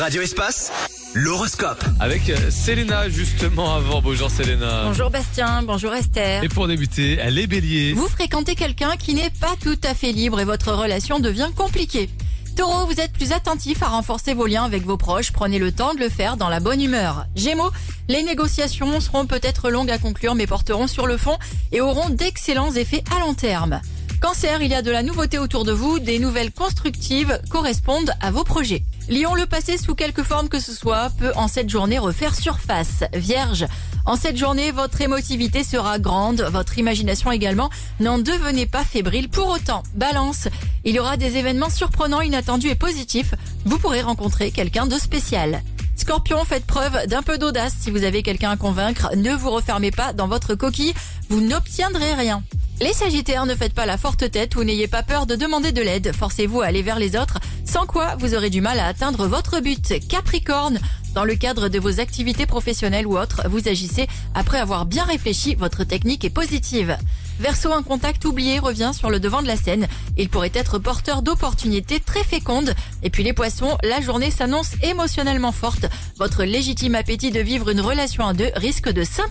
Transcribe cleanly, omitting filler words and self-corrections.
Radio Espace, l'horoscope. Avec Selena justement avant. Bonjour Selena. Bonjour Bastien, bonjour Esther. Et pour débuter, les béliers. Vous fréquentez quelqu'un qui n'est pas tout à fait libre et votre relation devient compliquée. Taureau, vous êtes plus attentif à renforcer vos liens avec vos proches. Prenez le temps de le faire dans la bonne humeur. Gémeaux, les négociations seront peut-être longues à conclure mais porteront sur le fond et auront d'excellents effets à long terme. Cancer, il y a de la nouveauté autour de vous, des nouvelles constructives correspondent à vos projets. Lion, le passé sous quelque forme que ce soit peut en cette journée refaire surface. Vierge, en cette journée, votre émotivité sera grande, votre imagination également. N'en devenez pas fébrile pour autant. Balance, il y aura des événements surprenants, inattendus et positifs. Vous pourrez rencontrer quelqu'un de spécial. Scorpion, faites preuve d'un peu d'audace. Si vous avez quelqu'un à convaincre, ne vous refermez pas dans votre coquille, vous n'obtiendrez rien. Les Sagittaires, ne faites pas la forte tête ou n'ayez pas peur de demander de l'aide. Forcez-vous à aller vers les autres, sans quoi vous aurez du mal à atteindre votre but. Capricorne, dans le cadre de vos activités professionnelles ou autres, vous agissez après avoir bien réfléchi, votre technique est positive. Verseau, un contact oublié revient sur le devant de la scène. Il pourrait être porteur d'opportunités très fécondes. Et puis les Poissons, la journée s'annonce émotionnellement forte. Votre légitime appétit de vivre une relation à deux risque de s'interrompre.